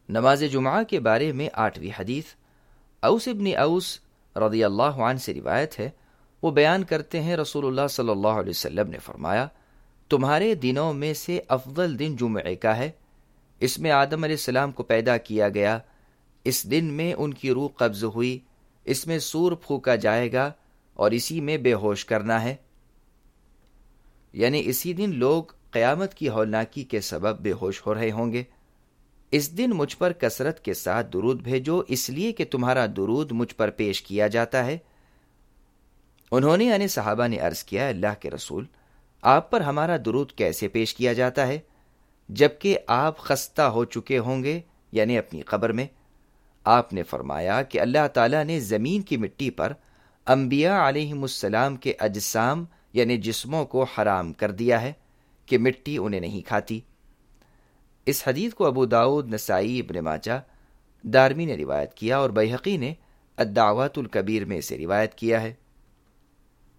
نماز جمعہ کے بارے میں 8ویں حدیث اوس ابن اوس رضی اللہ عنہ سے روایت ہے۔ وہ بیان کرتے ہیں رسول اللہ صلی اللہ علیہ وسلم نے فرمایا، تمہارے دنوں میں سے افضل دن جمعے کا ہے، اس میں آدم علیہ السلام کو پیدا کیا گیا، اس دن میں ان کی روح قبض ہوئی، اس میں سور پھونکا جائے گا اور اسی میں بے ہوش کرنا ہے، یعنی اسی دن لوگ قیامت کی ہولناکی کے سبب بے ہوش ہو رہے ہوں گے۔ اس دن مجھ پر کثرت کے ساتھ درود بھیجو، اس لیے کہ تمہارا درود مجھ پر پیش کیا جاتا ہے۔ انہوں نے یعنی صحابہ نے عرض کیا، اللہ کے رسول، آپ پر ہمارا درود کیسے پیش کیا جاتا ہے جبکہ آپ خستہ ہو چکے ہوں گے، یعنی اپنی قبر میں؟ آپ نے فرمایا کہ اللہ تعالیٰ نے زمین کی مٹی پر انبیاء علیہم السلام کے اجسام یعنی جسموں کو حرام کر دیا ہے کہ مٹی انہیں نہیں کھاتی۔ اس حدیث کو ابو داؤد، نسائی، ابن ماجہ، دارمی نے روایت کیا اور بیہقی نے الدعوات الکبیر میں سے روایت کیا ہے۔